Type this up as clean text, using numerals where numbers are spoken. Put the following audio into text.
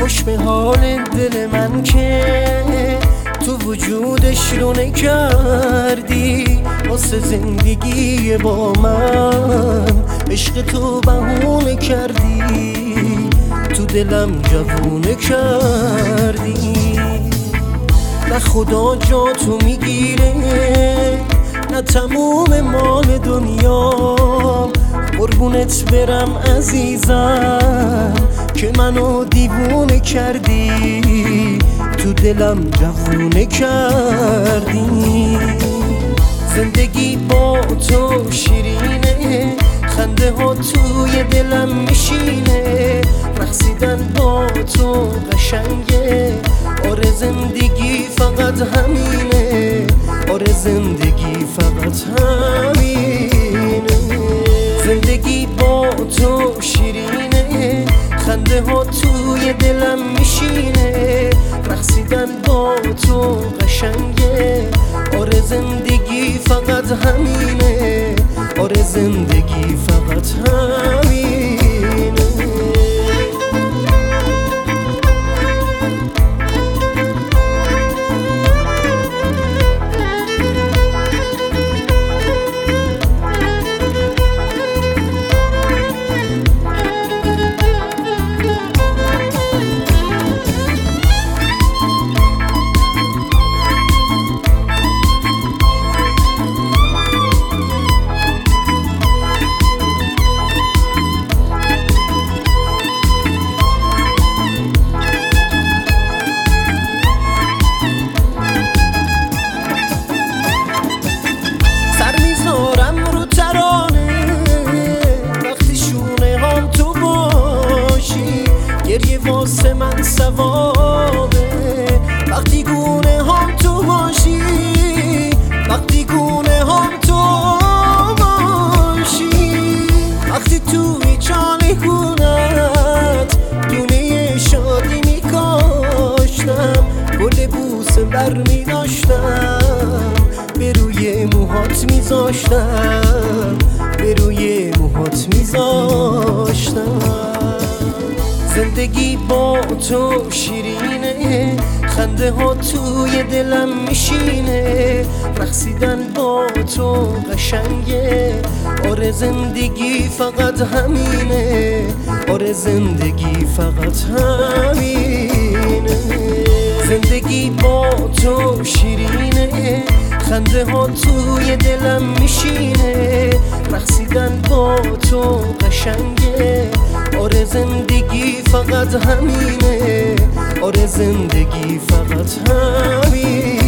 کاش به حال دل من که تو وجودش رو نکردی، واسه زندگی با من عشق تو بهونه کردی، تو دلم جوونه کردی. نه خدا جا تو میگیره، نه تموم مال دنیا، قربونت برم عزیزم که منو دیوونه کردی، تو دلم جوونه کردی. زندگی با تو شیرینه، خنده ها توی دلم میشینه، رقصیدن با تو قشنگه، آره زندگی فقط همینه، آره زندگی فقط همینه. زندگی با تو شیرینه، خنده ها توی دلم میشینه، رقصیدن با تو قشنگه، آره زندگی فقط همینه، آره زندگی فقط همینه. گریه واسه من ثوابه وقتی گونه هم تو باشی، وقتی گونه هم تو باشی، وقتی توی چانه گونت دونه شادی میکاشتم، گل بوسه بر میداشتم، به روی موهات میذاشتم، به روی موهات میذاشتم. زندگی با تو شیرینه، خنده ها توی دلم میشینه، رقصیدن با تو قشنگه، آره زندگی فقط همینه، آره زندگی فقط همینه. زندگی با تو شیرینه، خنده ها توی دلم میشینه، رقصیدن با تو قشنگه، آره زندگی فقط همینه، آره زندگی فقط همینه.